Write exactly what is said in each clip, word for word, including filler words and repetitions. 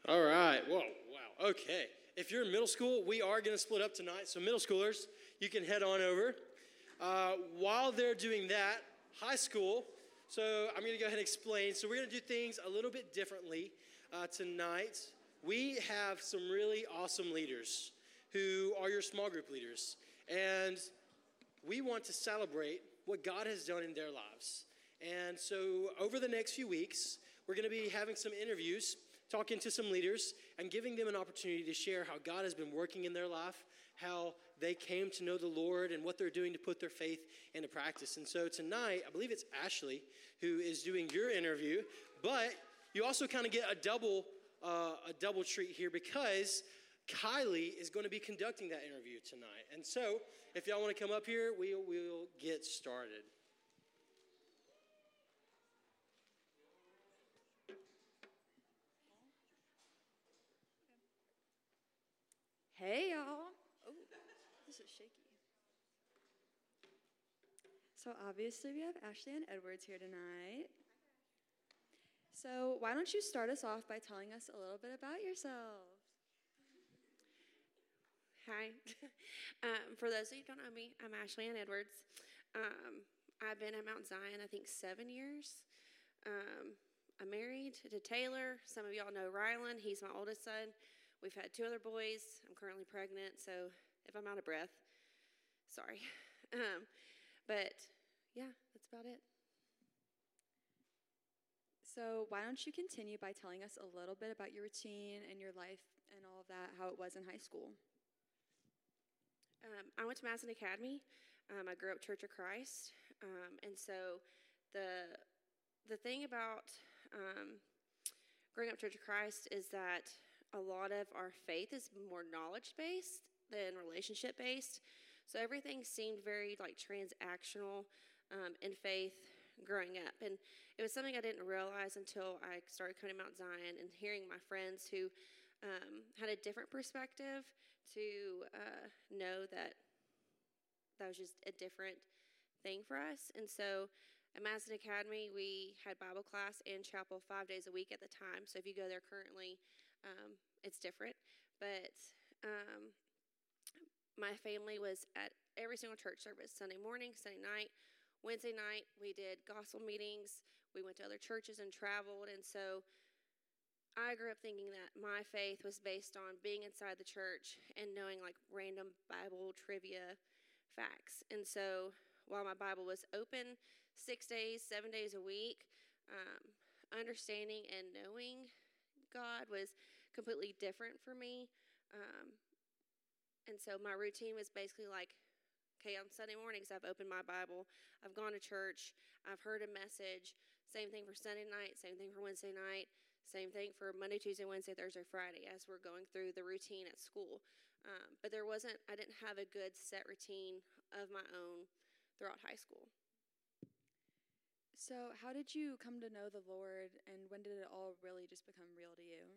All right. Whoa, wow. Okay. If you're in middle school, we are going to split up tonight. So middle schoolers, you can head on over. Uh, while they're doing that, high school, so I'm going to go ahead and explain. So we're going to do things a little bit differently uh, tonight. We have some really awesome leaders who are your small group leaders. And we want to celebrate what God has done in their lives. And so over the next few weeks, we're going to be having some interviews, talking to some leaders, and giving them an opportunity to share how God has been working in their life, how they came to know the Lord, and what they're doing to put their faith into practice. And so tonight, I believe it's Ashley who is doing your interview, but you also kind of get a double uh, a double treat here because Kylie is going to be conducting that interview tonight. And so if y'all want to come up here, we will get started. Hey, y'all. Oh, this is shaky. So obviously we have Ashley and Edwards here tonight. So why don't you start us off by telling us a little bit about yourselves? Hi. um, for those of you who don't know me, I'm Ashley Ann Edwards. Um, I've been at Mount Zion, I think, seven years. Um, I'm married to Taylor. Some of y'all know Rylan. He's my oldest son. We've had two other boys. I'm currently pregnant, so if I'm out of breath, sorry. Um, but, yeah, that's about it. So why don't you continue by telling us a little bit about your routine and your life and all of that, how it was in high school. Um, I went to Madison Academy. Um, I grew up Church of Christ. Um, and so the the thing about um, growing up Church of Christ is that a lot of our faith is more knowledge-based than relationship-based. So everything seemed very like transactional um, in faith growing up. And it was something I didn't realize until I started coming to Mount Zion and hearing my friends who um, had a different perspective to uh, know that that was just a different thing for us. And so at Madison Academy, we had Bible class and chapel five days a week at the time. So if you go there currently, um, it's different. But um, my family was at every single church service, Sunday morning, Sunday night. Wednesday night, we did gospel meetings. We went to other churches and traveled. And so I grew up thinking that my faith was based on being inside the church and knowing like random Bible trivia facts. And so while my Bible was open six days, seven days a week, um, understanding and knowing God was completely different for me. Um, and so my routine was basically like, okay, on Sunday mornings, I've opened my Bible, I've gone to church, I've heard a message. Same thing for Sunday night, same thing for Wednesday night, same thing for Monday, Tuesday, Wednesday, Thursday, Friday, as we're going through the routine at school. Um, but there wasn't, I didn't have a good set routine of my own throughout high school. So how did you come to know the Lord, and when did it all really just become real to you?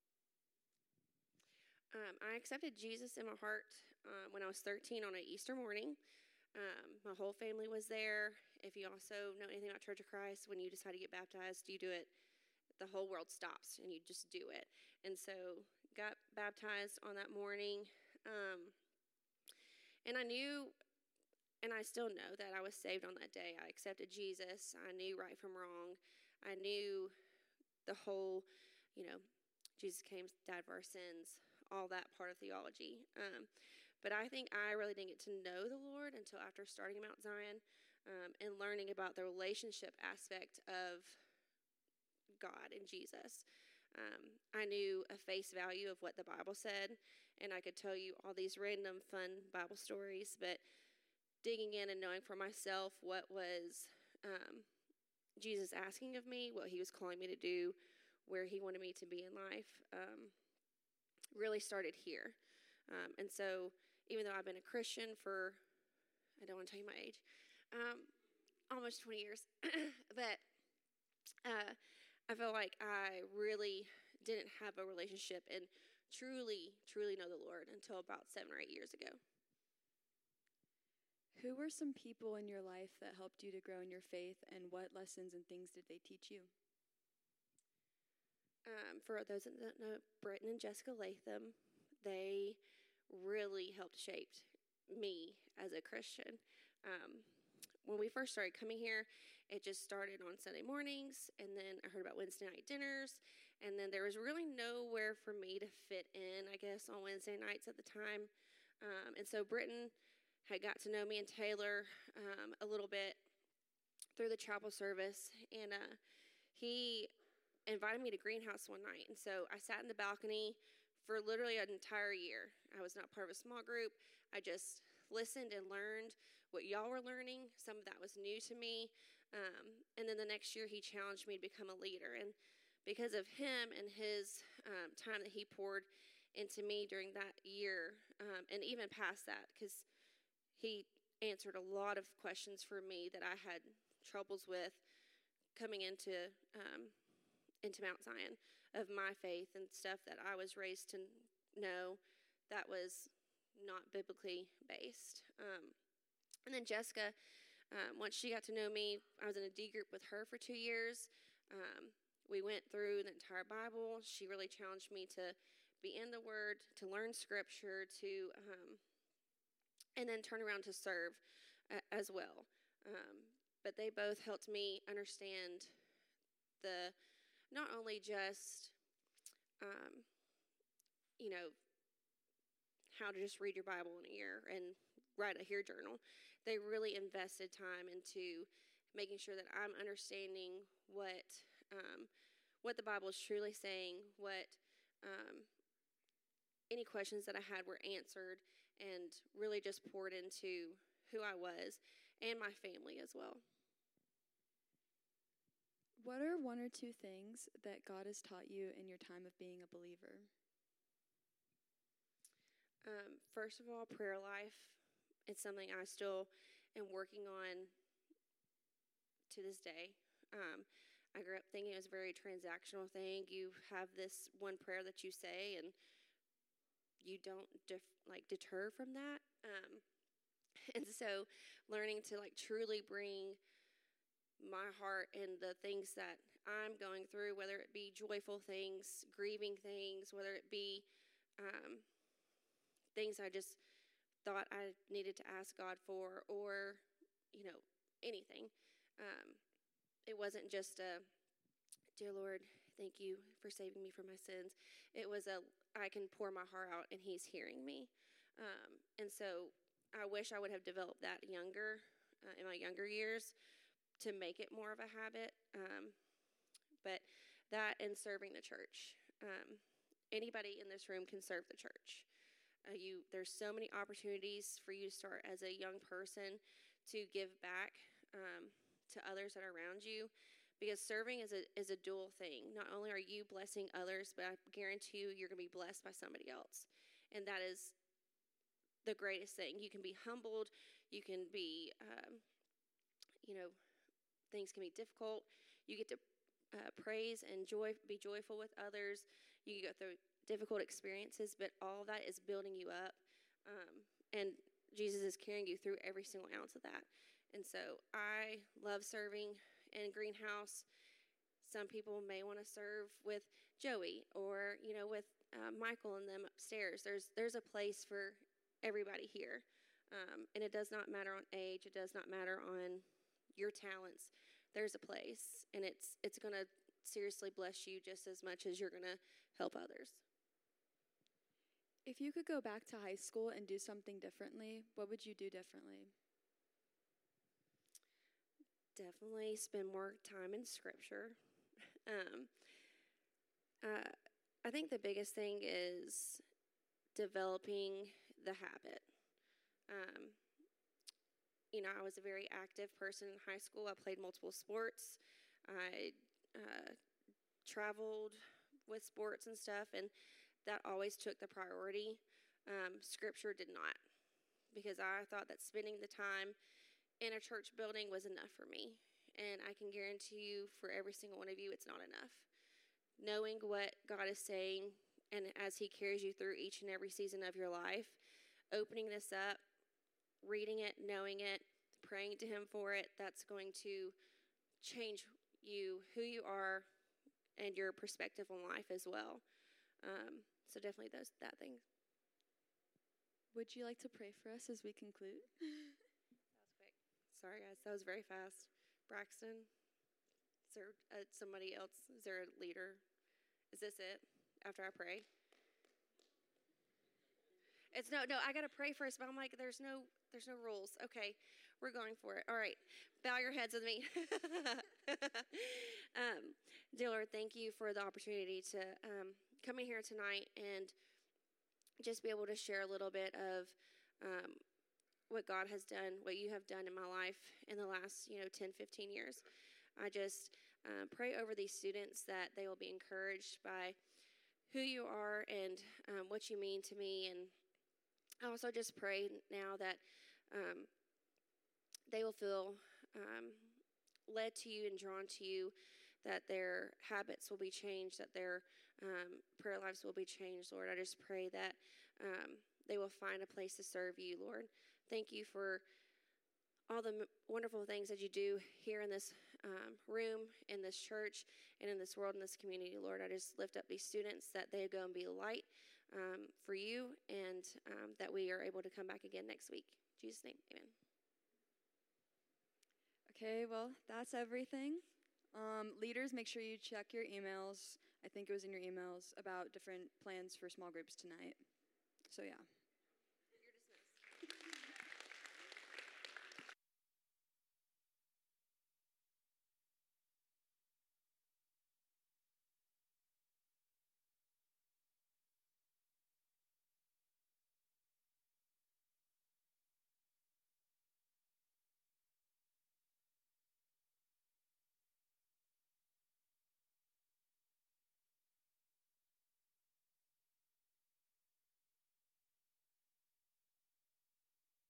Um, I accepted Jesus in my heart uh, when I was thirteen on an Easter morning. Um, my whole family was there. If you also know anything about Church of Christ, when you decide to get baptized, you do it, the whole world stops, and you just do it. And so got baptized on that morning. Um, and I knew, and I still know, that I was saved on that day. I accepted Jesus. I knew right from wrong. I knew the whole, you know, Jesus came, died for our sins, all that part of theology. Um, but I think I really didn't get to know the Lord until after starting Mount Zion um, and learning about the relationship aspect of God and Jesus. Um, I knew a face value of what the Bible said, and I could tell you all these random fun Bible stories, but digging in and knowing for myself what was um, Jesus asking of me, what he was calling me to do, where he wanted me to be in life, um, really started here. Um, and so even though I've been a Christian for, I don't want to tell you my age, um, almost twenty years, but uh, I feel like I really didn't have a relationship and truly, truly know the Lord until about seven or eight years ago. Who were some people in your life that helped you to grow in your faith, and what lessons and things did they teach you? Um, for those that don't know, Britton and Jessica Latham, they really helped shape me as a Christian. Um, when we first started coming here, it just started on Sunday mornings, and then I heard about Wednesday night dinners, and then there was really nowhere for me to fit in, I guess, on Wednesday nights at the time. Um, and so Britton had got to know me and Taylor um, a little bit through the chapel service, and uh, he invited me to Greenhouse one night. And so I sat in the balcony for literally an entire year. I was not part of a small group. I just listened and learned what y'all were learning. Some of that was new to me. Um, and then the next year he challenged me to become a leader. And because of him and his um, time that he poured into me during that year, um, and even past that, because he answered a lot of questions for me that I had troubles with coming into um, into Mount Zion, of my faith and stuff that I was raised to know that was not biblically based. Um, and then Jessica, um, once she got to know me, I was in a D group with her for two years. Um, we went through the entire Bible. She really challenged me to be in the Word, to learn Scripture, to um, and then turn around to serve uh, as well. Um, but they both helped me understand the not only just, um, you know, how to just read your Bible in a year and write a Hear journal. They really invested time into making sure that I'm understanding what um, what the Bible is truly saying, what um, any questions that I had were answered, and really just poured into who I was and my family as well. What are one or two things that God has taught you in your time of being a believer? Um, first of all, prayer life. It's something I still am working on to this day. Um, I grew up thinking it was a very transactional thing. You have this one prayer that you say, and you don't def- like deter from that. Um, and so, learning to like truly bring my heart and the things that I'm going through, whether it be joyful things, grieving things, whether it be um, things I just thought I needed to ask God for, or, you know, anything. Um, it wasn't just a, dear Lord, thank you for saving me from my sins. It was a, I can pour my heart out and He's hearing me. Um, and so I wish I would have developed that younger, uh, in my younger years, to make it more of a habit. Um, but that and serving the church. Um, anybody in this room can serve the church. Uh, you, there's so many opportunities for you to start as a young person to give back um, to others that are around you, because serving is a is a dual thing. Not only are you blessing others, but I guarantee you, you're going to be blessed by somebody else, and that is the greatest thing. You can be humbled. You can be, um, you know. Things can be difficult. You get to uh, praise and joy, be joyful with others. You go through difficult experiences, but all of that is building you up. Um, and Jesus is carrying you through every single ounce of that. And so I love serving in Greenhouse. Some people may want to serve with Joey or, you know, with uh, Michael and them upstairs. There's there's a place for everybody here. Um, and it does not matter on age. It does not matter on your talents. There's a place, and it's it's going to seriously bless you just as much as you're going to help others. If you could go back to high school and do something differently, what would you do differently? Definitely spend more time in Scripture. um, uh, I think the biggest thing is developing the habit. Um, You know, I was a very active person in high school. I played multiple sports. I uh, traveled with sports and stuff, and that always took the priority. Um, scripture did not, because I thought that spending the time in a church building was enough for me. And I can guarantee you, for every single one of you, it's not enough. Knowing what God is saying, and as He carries you through each and every season of your life, opening this up, reading it, knowing it, praying to Him for it, that's going to change you, who you are, and your perspective on life as well. Um, so definitely those that thing. Would you like to pray for us as we conclude? That was quick. Sorry, guys. That was very fast. Braxton, is there uh, somebody else? Is there a leader? Is this it? After I pray? It's no, no. I gotta pray first, but I'm like, there's no, there's no rules. Okay, we're going for it. All right, bow your heads with me. um, dear Lord, thank you for the opportunity to um, come in here tonight and just be able to share a little bit of um, what God has done, what you have done in my life in the last, you know, ten, fifteen years. I just uh, pray over these students that they will be encouraged by who you are and um, what you mean to me. And I also just pray now that um, they will feel um, led to you and drawn to you, that their habits will be changed, that their um, prayer lives will be changed, Lord. I just pray that um, they will find a place to serve you, Lord. Thank you for all the m- wonderful things that you do here in this um, room, in this church, and in this world, in this community, Lord. I just lift up these students that they go and be a light um, for you, and um, that we are able to come back again next week. In Jesus' name, amen. Okay, well, that's everything. Um, leaders, make sure you check your emails. I think it was in your emails about different plans for small groups tonight. So, yeah.